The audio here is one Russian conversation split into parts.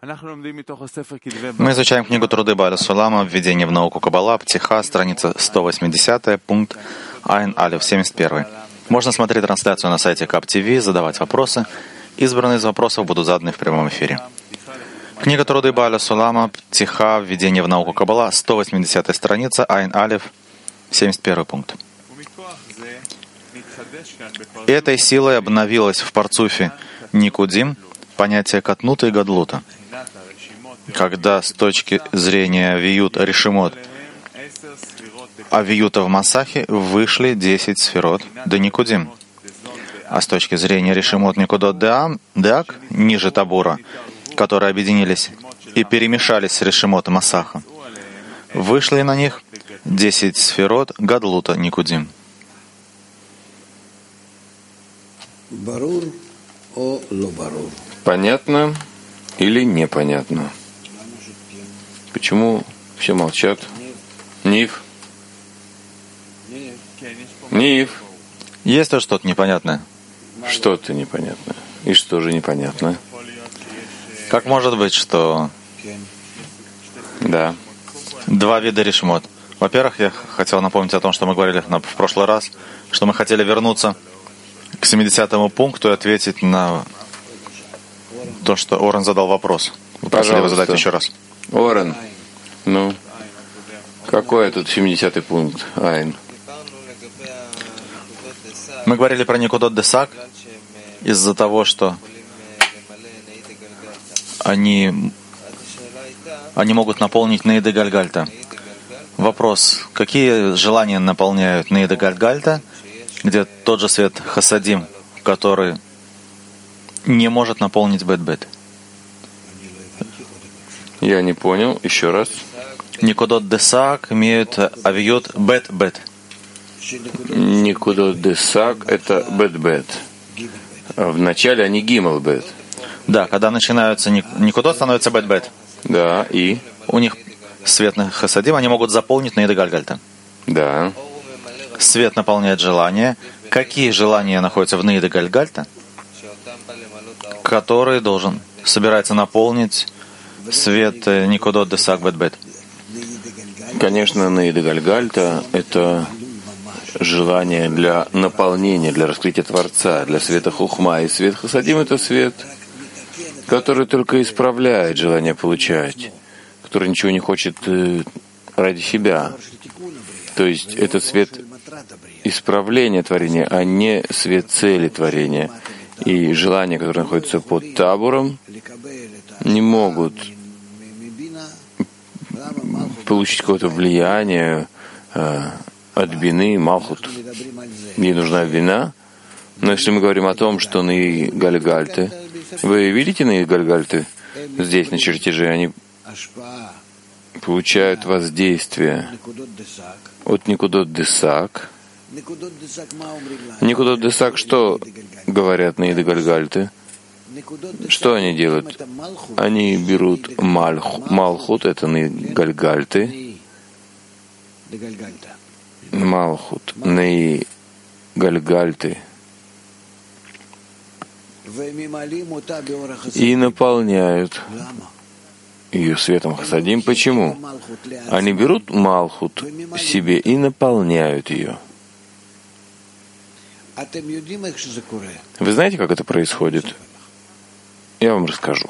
Мы изучаем книгу Труды Бааля Сулама «Введение в науку Каббала», Птиха, страница 180, пункт Айн Алев, 71. Можно смотреть трансляцию на сайте КАП ТВ, задавать вопросы. Избранные из вопросов будут заданы в прямом эфире. Книга Труды Бааля Сулама, Птиха, «Введение в науку Каббала», 180 страница, Айн Алев, 71 пункт. Этой силой обновилось в парцуфе Никудим понятие катнута и гадлута. Когда с точки зрения Виют Решимот Авиюта в Масахе вышли 10 сферот до Никудим, а с точки зрения Решимот Никудот Деак, ниже Табура, которые объединились и перемешались с Решимот Масаха, вышли на них 10 сферот Гадлута Никудим. Понятно или непонятно? Почему все молчат? Нив? Нив? Есть ли что-то непонятное? Что-то непонятное. И что же непонятно? Как может быть, что Да. два вида решимот? Во-первых, я хотел напомнить о том, что мы говорили в прошлый раз, что мы хотели вернуться к 70-му пункту и ответить на то, что Орен задал вопрос. Вы просили его задать еще раз. Орен, ну, какой тут 70-й пункт, Айн? Мы говорили про Никудот Десак из-за того, что они могут наполнить Нейды Гальгальта. Вопрос, какие желания наполняют Нейды Гальгальта, где тот же свет Хасадим, который не может наполнить Бет-Бет? Я не понял, еще раз. Никудот Десак имеют авиот Бет-Бет. Никудот Десак — это Бет-Бет. Вначале они Гимел-Бет. Да, когда начинаются Никудот, становится Бет-Бет. Да, и? У них свет на Хасадим, они могут заполнить Нейды Гальгальта. Да. Свет наполняет желания. Какие желания находятся в Нейды Гальгальта, который собирается наполнить свет Никудот Десак Бет-Бет? Конечно, Нейды Гальгальта — это желание для наполнения, для раскрытия Творца, для света Хухма. И свет Хасадим — это свет, который только исправляет желание получать, который ничего не хочет ради себя. То есть это свет исправления творения, а не свет цели творения. И желания, которые находятся под табором, не могут получить какое-то влияние от бины, малхут. Ей нужна вина. Но если мы говорим о том, что Ней Гальгальты, вы видите Ней Гальгальты здесь, на чертеже, они получают воздействие от Никудот Десак. Никудот Десак что говорят Нейды Гальгальты? Что они делают? Они берут Малхут, это Ней Гальгальты. Малхут, Ней Гальгальты. И наполняют ее светом Хасадим. Почему? Они берут Малхут себе и наполняют ее. Вы знаете, как это происходит? Я вам расскажу.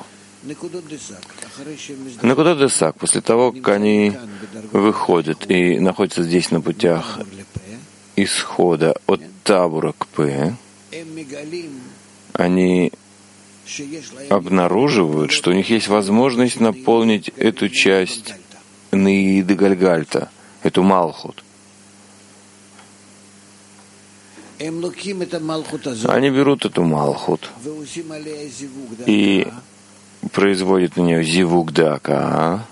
Никудот Десак, после того, как они выходят и находятся здесь на путях исхода от Табура к П, они обнаруживают, что у них есть возможность наполнить эту часть Нейды Гальгальта, эту Малхут. Они берут эту Малхут и производят на нее зивук дака.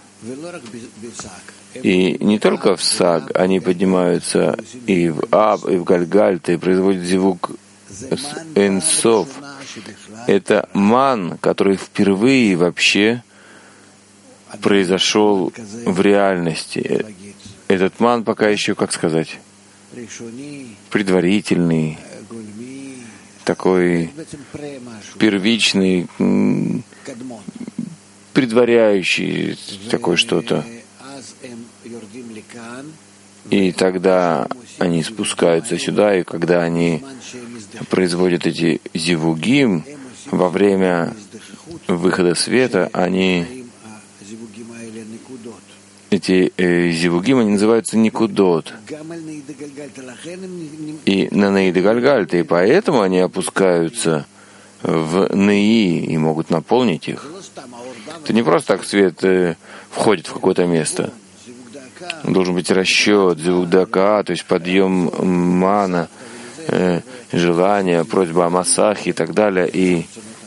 И не только в саг, они поднимаются и в аб, и в гальгальта, и производят зивук энсов. Это ман, который впервые вообще произошел в реальности. Этот ман пока еще, как сказать, предварительный, такой первичный, предваряющий такое что-то. И тогда они спускаются сюда, и когда они производят эти зивугим, во время выхода света, эти зивугим, они называются никудот. И на Неиды Гальгальта, и поэтому они опускаются в Неи и могут наполнить их. Это не просто так свет входит в какое-то место. Должен быть расчет, зивугдака, то есть подъем мана, желание, просьба о масахе и так далее. И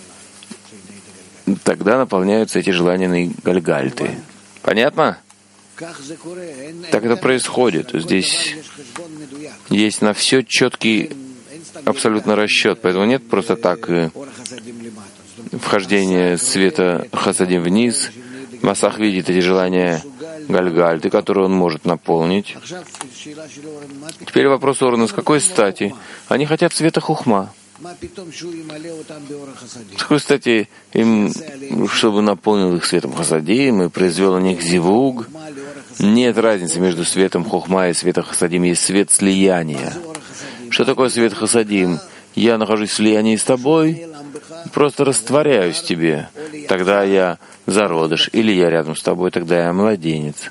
тогда наполняются эти желания на Гальгальты. Понятно? Так это происходит. Здесь есть на все четкий абсолютно расчет. Поэтому нет просто так вхождения света хасадим вниз. Масах видит эти желания Гальгальты, которые он может наполнить. Теперь вопрос Орна, с какой стати? Они хотят света хухма. С какой стати им, чтобы наполнил их светом хасадим и произвел на них зивуг? Нет разницы между светом хухма и светом хасадим. Есть свет слияния. Что такое свет хасадим? Я нахожусь в слиянии с тобой, просто растворяюсь в тебе. Тогда я зародыш, или я рядом с тобой, тогда я младенец.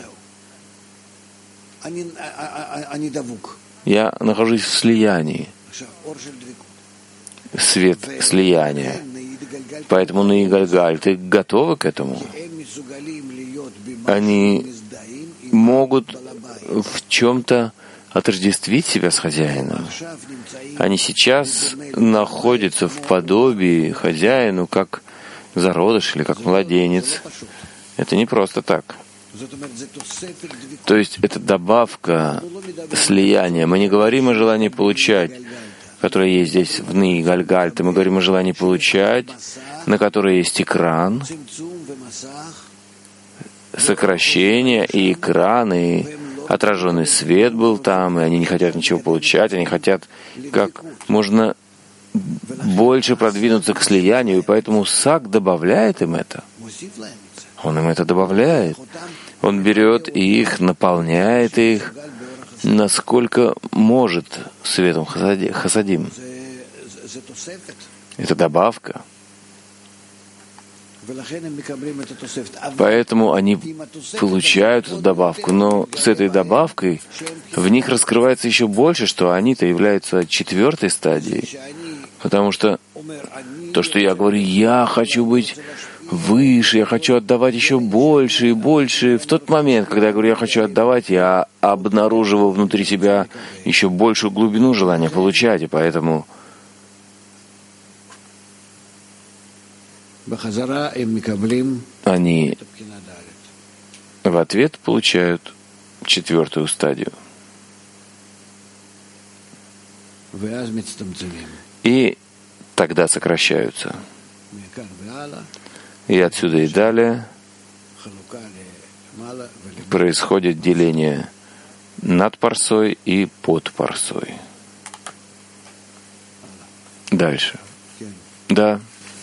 Я нахожусь в слиянии. Свет слияния. Поэтому Неиды Гальгальты готовы к этому. Они могут в чем-то отождествить себя с хозяином. Они сейчас находятся в подобии хозяину, как зародыш или как младенец. Это не просто так. То есть это добавка слияния. Мы не говорим о желании получать, которое есть здесь в Неиды Гальгальта. Мы говорим о желании получать, на которое есть экран, сокращение и экран, и отраженный свет был там, и они не хотят ничего получать, они хотят как можно больше продвинуться к слиянию, и поэтому Сак добавляет им это. Он им это добавляет. Он берет их, наполняет их, насколько может светом хасадим. Это добавка. Поэтому они получают эту добавку, но с этой добавкой в них раскрывается еще больше, что они-то являются 4-й стадией. Потому что то, что я говорю, я хочу быть выше, я хочу отдавать еще больше и больше. В тот момент, когда я говорю, я хочу отдавать, я обнаруживаю внутри себя еще большую глубину желания получать, и поэтому они в ответ получают 4-ю стадию. И тогда сокращаются. И отсюда и далее происходит деление над парсой и под парсой. Дальше. Да.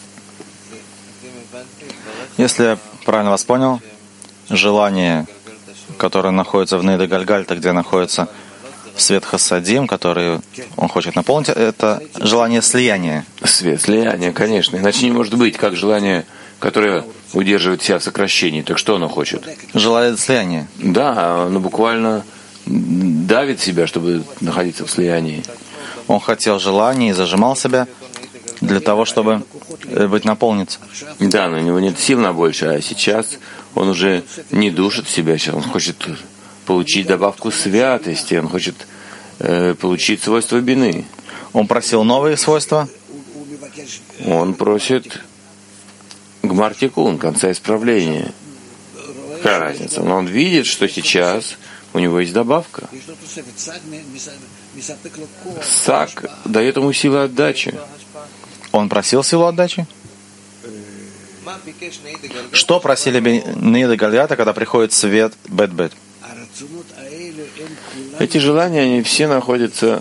Если я правильно вас понял, желание, которое находится в Неиды Гальгальта, где находится свет хасадим, который он хочет наполнить, это желание слияния. Свет слияния, конечно. Иначе не может быть, как желание, которое удерживает себя в сокращении. Так что оно хочет? Желание слияния. Да, оно буквально давит себя, чтобы находиться в слиянии. Он хотел желания и зажимал себя для того, чтобы быть наполниться. Да, но у него нет сил на больше, а сейчас он уже не душит себя, сейчас он хочет получить добавку святости, он хочет получить свойства бины. Он просил новые свойства? Он просит гмар-тикун, конца исправления. Какая разница? Но он видит, что сейчас у него есть добавка. Сак дает ему силу отдачи. Он просил силу отдачи? Что просили Неиды Гальгальта, когда приходит свет Бет-Бет? Эти желания, они все находятся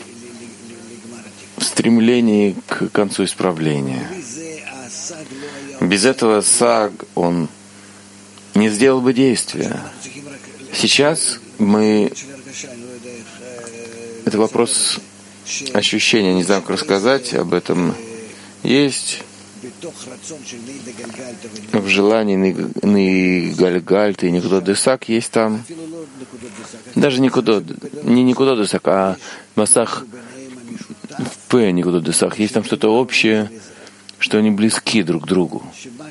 в стремлении к концу исправления. Без этого саг он не сделал бы действия. Сейчас это вопрос ощущения, не знаю, как рассказать об этом. Есть в желании Гальгальта и Никудот Десак есть там, даже не Никудот Десак, а Масах П Никудот Десак, есть там что-то общее, что они близки друг к другу.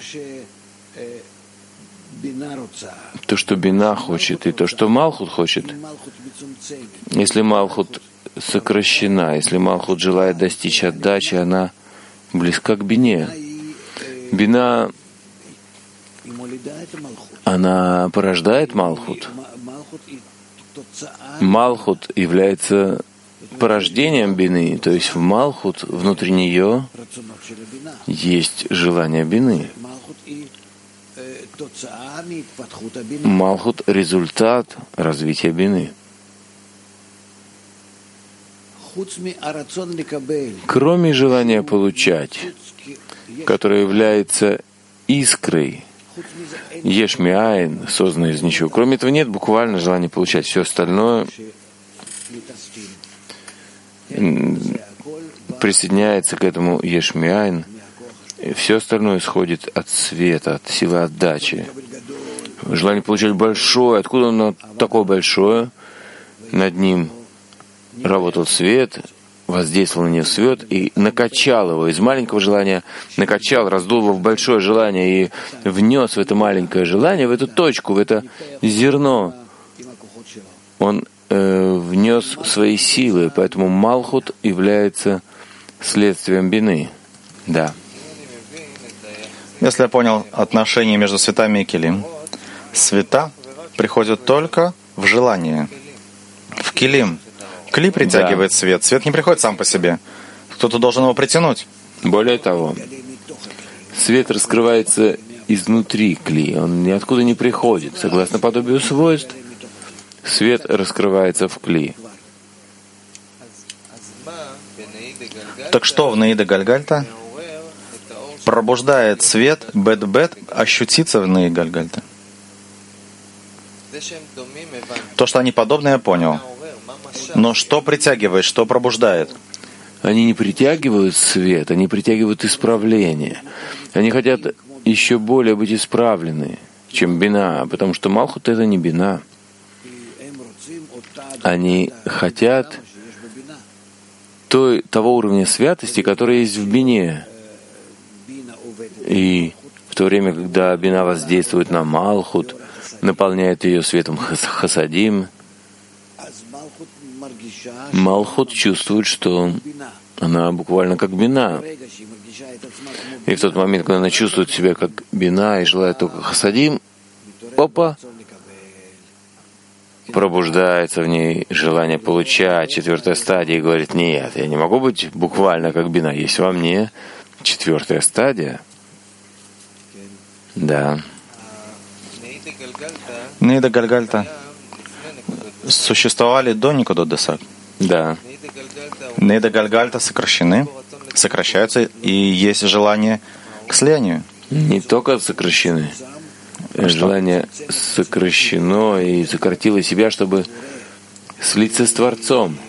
То, что Бина хочет, и то, что Малхут хочет. Если Малхут сокращена, если Малхут желает достичь отдачи, она близка к Бине. Бина, она порождает Малхут. Малхут является порождением Бины, то есть в Малхут, внутри нее, есть желание Бины. Малхут — результат развития Бины. Кроме желания получать, которое является искрой, еш миайн, созданной из ничего. Кроме этого нет буквально желания получать. Все остальное присоединяется к этому еш миайн. Все остальное исходит от света, от силы отдачи. Желание получать большое. Откуда оно такое большое? Над ним работал свет, воздействовал на него свет и накачал его. Из маленького желания накачал, раздул его в большое желание и внес в это маленькое желание, в эту точку, в это зерно. Он внес свои силы, поэтому Малхут является следствием Бины. Да. Если я понял отношения между светами и келим, света приходят только в желание. В келим. Кли притягивает свет. Свет не приходит сам по себе. Кто-то должен его притянуть. Более того, свет раскрывается изнутри кли. Он ниоткуда не приходит. Согласно подобию свойств, свет раскрывается в кли. Так что в Наида Гальгальта пробуждает свет бет-бет ощутиться в Наида Гальгальта? То, что они подобны, я понял. Но что притягивает, что пробуждает? Они не притягивают свет, они притягивают исправление. Они хотят еще более быть исправлены, чем Бина, потому что Малхут — это не Бина. Они хотят того уровня святости, который есть в Бине. И в то время, когда Бина воздействует на Малхут, наполняет ее светом Хасадим, Малхут чувствует, что она буквально как Бина. И в тот момент, когда она чувствует себя как Бина и желает только Хасадим, опа, пробуждается в ней желание получать. 4-я стадия, и говорит: нет, я не могу быть буквально как Бина. Есть во мне 4-я стадия. Да. Наида Гальгальта существовали до Никудот Десак. Да. Наида Гальгальта сокращаются, и есть желание к слиянию. Не только сокращены. Желание сокращено и сократило себя, чтобы слиться с Творцом.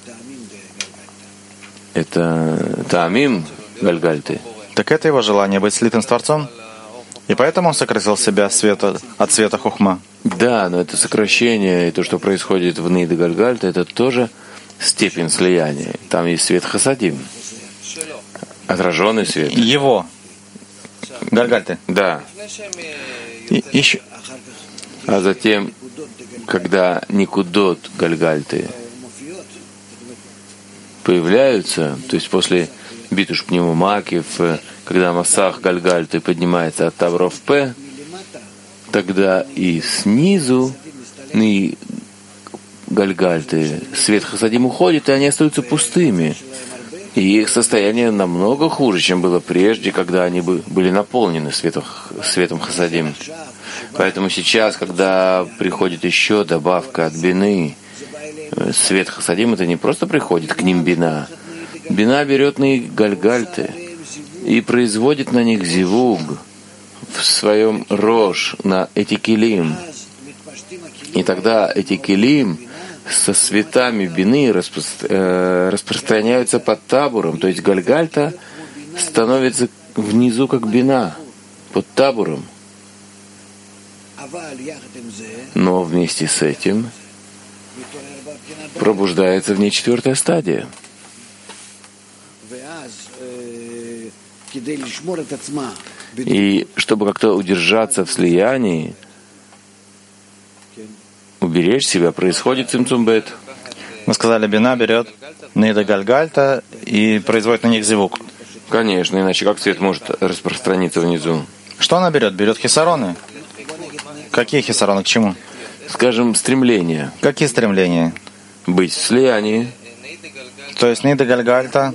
Это Таамим Гальгальты. Так это его желание быть слитым с Творцом? И поэтому он сократил себя от света Хухма? Да, но это сокращение, и то, что происходит в Наида Гальгальта, это тоже степень слияния. Там есть свет Хасадим, отраженный свет. Его. Гальгальты. Да. Еще. А затем, когда Никудот Гальгальты появляются, то есть после Битуш Пневмакив, когда Масах Гальгальты поднимается от Тавров П, тогда и снизу и Гальгальты свет Хасадим уходит, и они остаются пустыми. И их состояние намного хуже, чем было прежде, когда они были наполнены светом Хасадим. Поэтому сейчас, когда приходит еще добавка от Бины, свет Хасадим, это не просто приходит к ним Бина. Бина берет на их Гальгальты и производит на них зивуг, в своем рож на эти келим. И тогда эти келим со светами бины распространяются под табуром. То есть Гальгальта становится внизу как бина, под табуром. Но вместе с этим пробуждается в ней 4-я стадия. И чтобы как-то удержаться в слиянии, уберечь себя, происходит цимцум-бет. Мы сказали, бина берет Нида Гальгальта и производит на них зивук. Конечно, иначе как свет может распространиться внизу? Что она берет? Берет хисароны. Какие хисароны? К чему? Скажем, стремления. Какие стремления? Быть в слиянии. То есть Нида Гальгальта.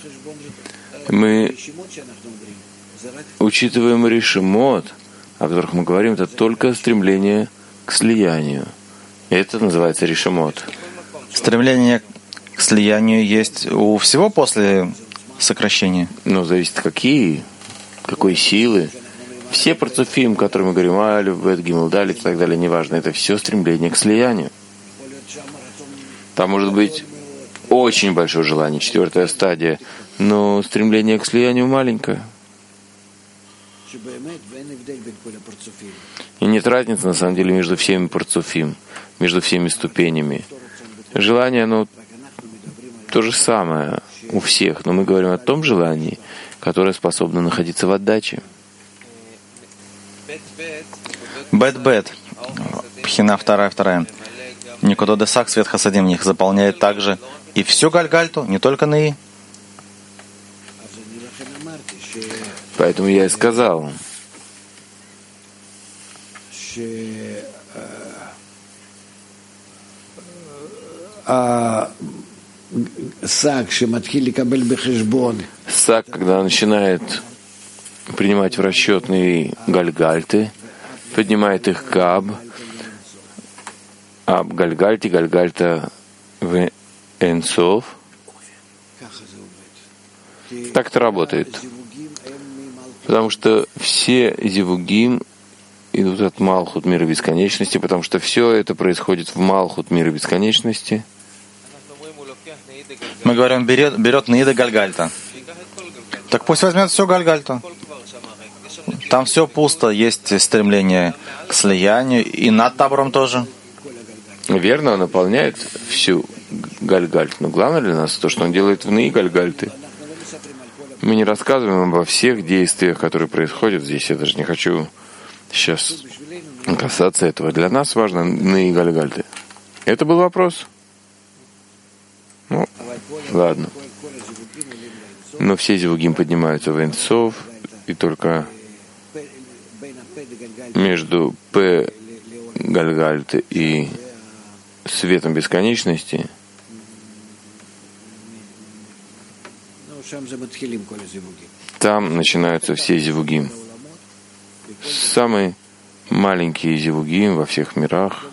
Мы учитываем решимот, о которых мы говорим, это только стремление к слиянию. Это называется решимот. Стремление к слиянию есть у всего после сокращения? Но зависит какой силы. Все парцуфим, которые мы говорим, алюф, бет, гимл, далит и так далее, неважно, это все стремление к слиянию. Там может быть очень большое желание, 4-я стадия, но стремление к слиянию маленькое. И нет разницы, на самом деле, между всеми парцуфим, между всеми ступенями. Желание, оно то же самое у всех, но мы говорим о том желании, которое способно находиться в отдаче. Бет-бет. Пхина 2. Никуда десак, свет хасадим в них заполняет также и всю Гальгальту, не только Наи. Поэтому я и сказал, Сак, когда он начинает принимать в расчетные гальгальты, поднимает их к аб гальгальте, гальгальта в энсов. Так это работает. Потому что все зивугим идут от Малхут мира бесконечности, потому что все это происходит в Малхут мира бесконечности. Мы говорим, берет Нида Гальгальта. Так пусть возьмет всю Гальгальту. Там все пусто, есть стремление к слиянию, и над табором тоже. Верно, он наполняет всю Гальгальту. Но главное для нас то, что он делает в Наи Гальгальты. Мы не рассказываем обо всех действиях, которые происходят здесь. Я даже не хочу сейчас касаться этого. Для нас важно Наи Гальгальты. Это был вопрос? Ну, ладно. Но все зивугим поднимаются в энсов, и только между П Гальгальты и светом бесконечности там начинаются все зивугим. Самые маленькие зивугим во всех мирах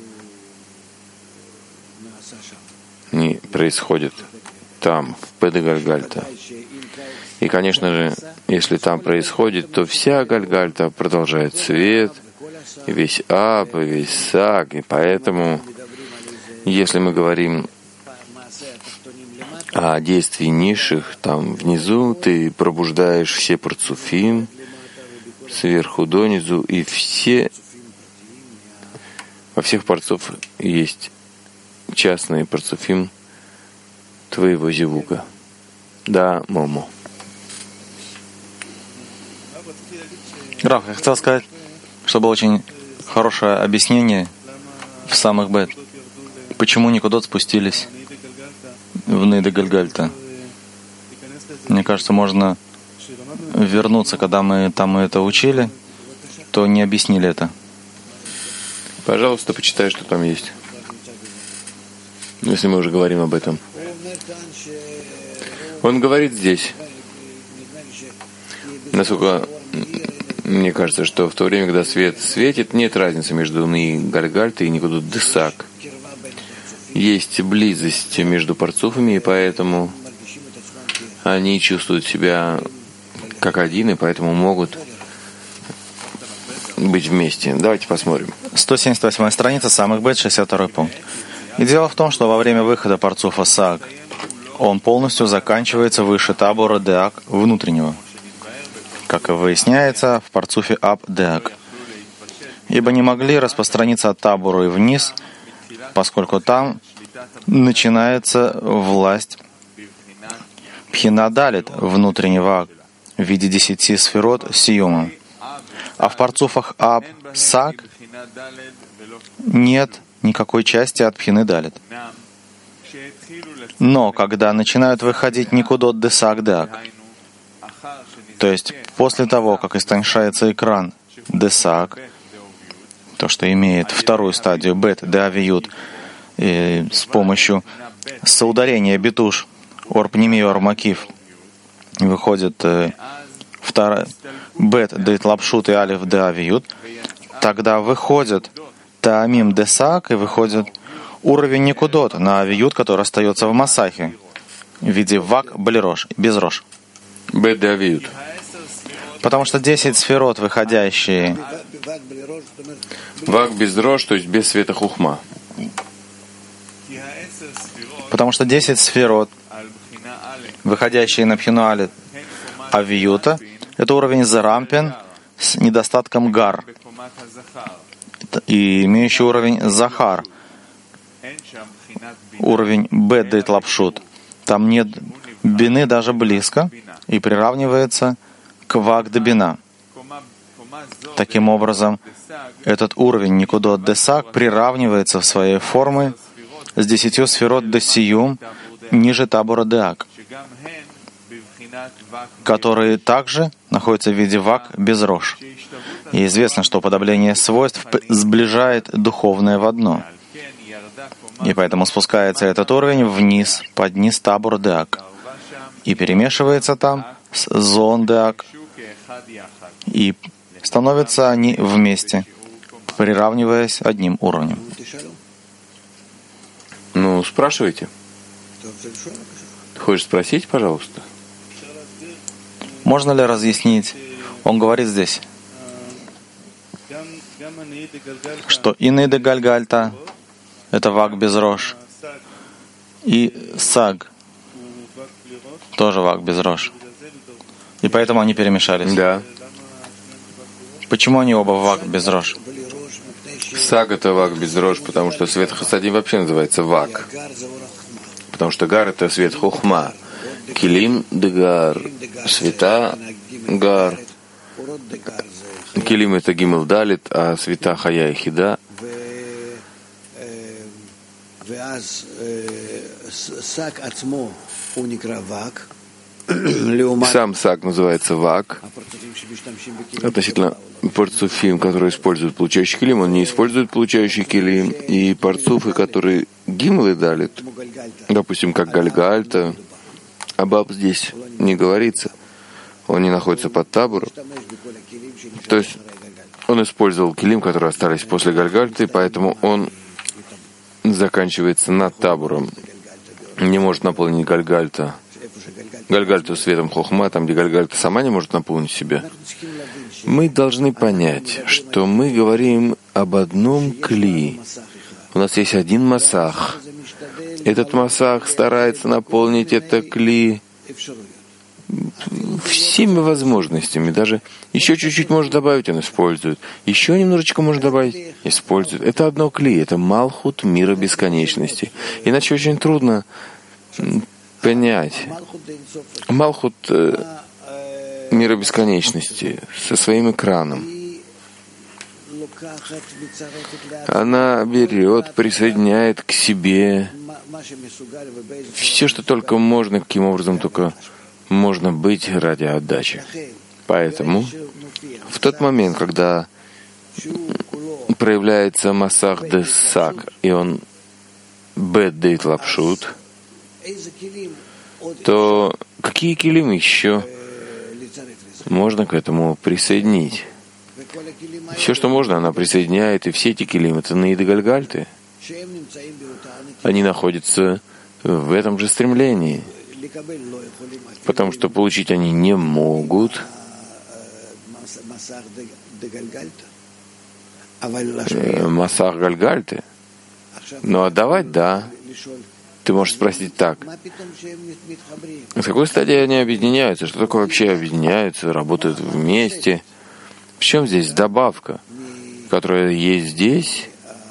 они происходят там, в Педе Гальгальта. И, конечно же, если там происходит, то вся Гальгальта продолжает свет, и весь Ап, и весь Сак, и поэтому, если мы говорим о действии низших, там внизу ты пробуждаешь все парцуфим, сверху донизу, и во всех парцуф есть частные парцуфим твоего зивука. Да, Момо. Раф, я хотел сказать, что было очень хорошее объяснение в самых бет. Почему Никудот спустились в Нида Гальгальта? Мне кажется, можно вернуться, когда мы там это учили, то не объяснили это. Пожалуйста, почитай, что там есть. Если мы уже говорим об этом. Он говорит здесь, насколько мне кажется, что в то время, когда свет светит, нет разницы между Наи Гальгальтой и Никудот десак. Есть близость между парцуфами, и поэтому они чувствуют себя как один, и поэтому могут быть вместе. Давайте посмотрим. 178 страница, самых бет, 62 пункт. И дело в том, что во время выхода парцуфа Саг он полностью заканчивается выше табора Деак внутреннего, как и выясняется в парцуфе Аб Деак. Ибо не могли распространиться от табора и вниз, поскольку там начинается власть Пхинадалит, внутреннего в виде 10 сферот сиюма. А в парцуфах Аб Саг нет никакой части от Пхины Далит. Но когда начинают выходить Никудот Десаг Деак, то есть после того, как истончается экран Десаг, то, что имеет вторую стадию Бет Деавиют, с помощью соударения Битуш Орпними Ормакив выходит вторая Бет Дейт Лапшут и Алиф Деавиют, тогда выходит Таамим Десаг и выходит уровень Никудот на Авиют, который остается в Масахе в виде Вак Балирош, без Рош. Бет Деавиют. Потому что 10 сферот, выходящие... Вак без Рош, то есть без света хухма. Потому что 10 сферот, выходящие на Пхину Алит Авиюта, это уровень Зарампин с недостатком Гар и имеющий уровень Захар, уровень Бет Дейт Лапшут. Там нет бины даже близко и приравнивается к Вак Дебина. Таким образом, этот уровень Никудот Десак приравнивается в своей форме с 10 сферот Десиюм ниже табора Деак, которые также находятся в виде Вак без Рош. И известно, что уподобление свойств сближает духовное в одно. И поэтому спускается этот уровень вниз, под низ табора Деак, и перемешивается там с Зоон Деак, и становятся они вместе, приравниваясь одним уровнем. Ну, спрашивайте. Хочешь спросить, пожалуйста? Можно ли разъяснить? Он говорит здесь, что Инейде Гальгальта — это Вак без Рош, и Саг тоже Вак без Рош. И поэтому они перемешались. Да. Почему они оба Вак без Рош? Саг — это Вак без Рош, потому что свет Хасадим вообще называется Вак. Потому что Гар — это свет Хохма. Килим — Дегар. Света — Гар. Килим — это Гимел Далит, а света Хая и Хида. Сам Саг называется Вак. Относительно парцуфим, которые используют получающий килим, он не использует получающий килим. И парцуфы, которые Гимел Далит, допустим, как Гальгальта, Абаб здесь не говорится. Он не находится под табором. То есть он использовал килим, которые остались после Гальгальты, поэтому он заканчивается над табором. Не может наполнить Гальгальту светом хохма, там, где Гальгальта сама не может наполнить себя. Мы должны понять, что мы говорим об одном кли. У нас есть один масах. Этот масах старается наполнить это кли всеми возможностями. Даже еще чуть-чуть может добавить, он использует. Еще немножечко может добавить, использует. Это одно кли, это Малхут мира бесконечности. Иначе очень трудно понять. Малхут мира бесконечности со своим экраном. Она берет, присоединяет к себе все, что только можно, каким образом только можно быть ради отдачи. Поэтому в тот момент, когда проявляется Масах Десак, и он Бет Дейт Лапшут, то какие килим еще можно к этому присоединить? Все, что можно, она присоединяет, и все эти килим, это Наиды Гальгальты. Они находятся в этом же стремлении, потому что получить они не могут Масах Гальгальты. Но отдавать, да. Ты можешь спросить так. С какой стадии они объединяются? Что такое вообще объединяются, работают вместе? В чем здесь добавка, которая есть здесь?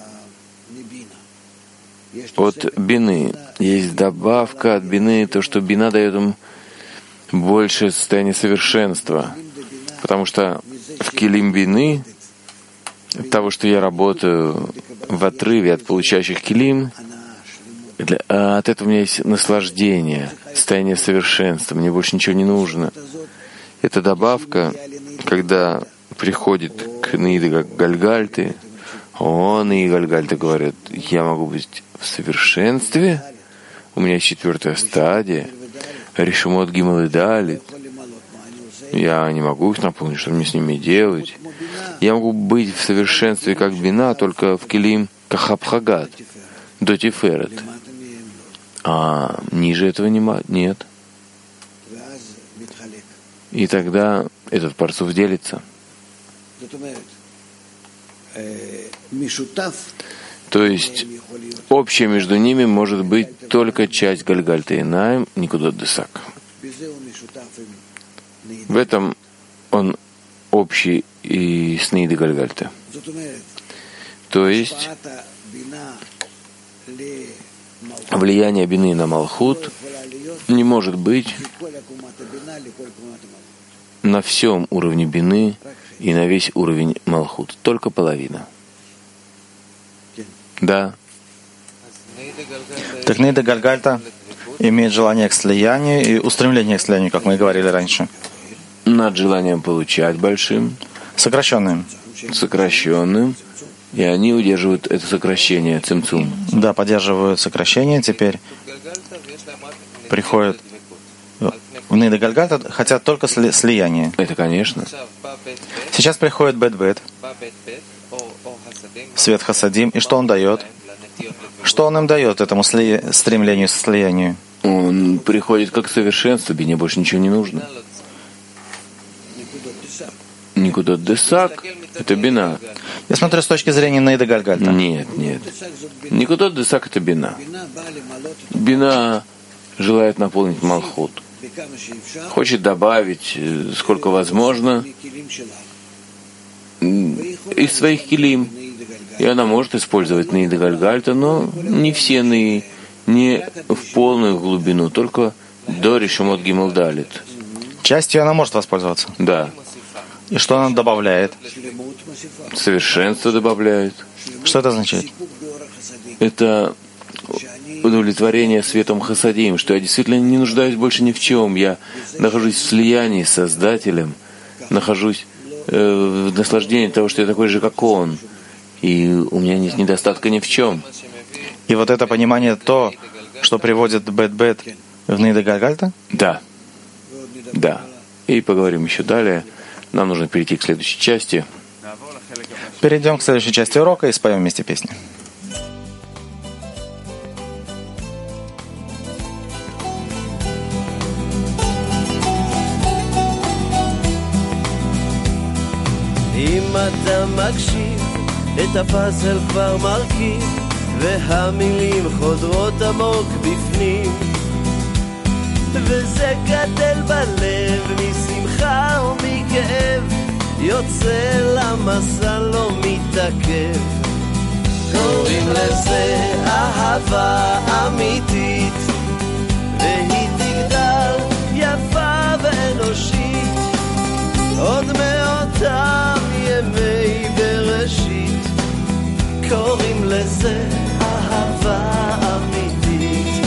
От бины. Есть добавка от бины, то, что бина дает им большее состояние совершенства. Потому что в килим бины, от того, что я работаю в отрыве от получающих килим, от этого у меня есть наслаждение, состояние совершенства, мне больше ничего не нужно. Это добавка, когда приходит к Наида Гальгальты, и Гальгальты говорят, я могу быть в совершенстве, у меня есть 4-я стадия, Ришимот Гимал и Далит, я не могу их наполнить, что мне с ними делать. Я могу быть в совершенстве как бина, только в килим кахабхагат, до тиферет. А ниже этого нет. И тогда этот парцуф делится. То есть общее между ними может быть только часть Гальгальта Инаим, Никудот Десак. В этом он общий и с Наида Гальгальта. То есть влияние бины на Малхут не может быть на всем уровне бины и на весь уровень Малхут. Только половина. Да. Так Наида Гальгальта имеет желание к слиянию и устремление к слиянию, как мы и говорили раньше. Над желанием получать большим. Сокращенным. И они удерживают это сокращение, цимцум. Да, поддерживают сокращение. Теперь приходят в Наида Гальгальта, хотят только слияние. Это, конечно. Сейчас приходит Бет-Бет, свет Хасадим. И что он дает? Что он им дает, этому стремлению к слиянию? Он приходит как совершенство, бине больше ничего не нужно. Никудот Десак — это бина. Я смотрю с точки зрения Наида Гальгальта. Нет. Никудот Десак — это бина. Бина желает наполнить Малхут. Хочет добавить, сколько возможно, из своих килим. И она может использовать Наида Гальгальта, но не все не в полную глубину, только до Ришимот Гимал Далит. Частью она может воспользоваться. Да. И что она добавляет? Совершенство добавляет. Что это означает? Это удовлетворение светом Хасадим, что я действительно не нуждаюсь больше ни в чем. Я нахожусь в слиянии с Создателем, нахожусь в наслаждении того, что я такой же, как Он. И у меня нет недостатка ни в чем. И вот это понимание то, что приводит Бет-Бет в Наида Гальгальта? Да. И поговорим еще далее. Нам нужно перейти к следующей части. Перейдем к следующей части урока и споем вместе песни. אם אתה מקשיב, את הפאזל כבר מרכיב, והמילים חודרות עמוק בפנים, וזה גדל בלב משמחה ומכאב, יוצא למסע לא מתעכב. קוראים לזה אהבה אמיתית, והיא תגדל יפה ואנושית, עוד מאותם ימי בראשית. קוראים לזה אהבה אמיתית.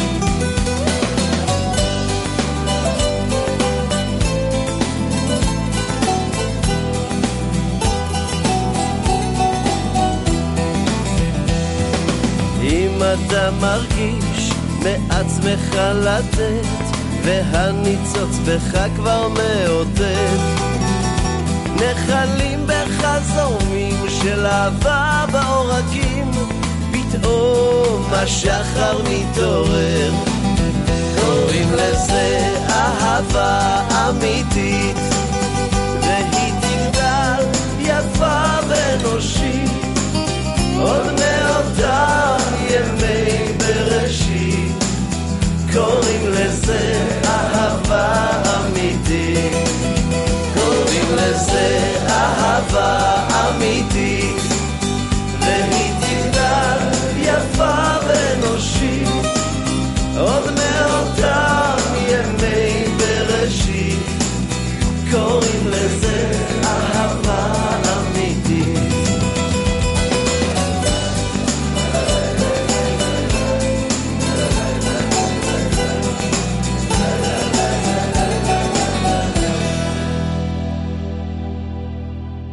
אם אתה מרגיש מעצמך לתת, והניצוץ בך כבר מאותת, נחלים בחזומים של אהבה בעורקים, פתאום השחר מתעורר. קוראים לזה אהבה אמיתית,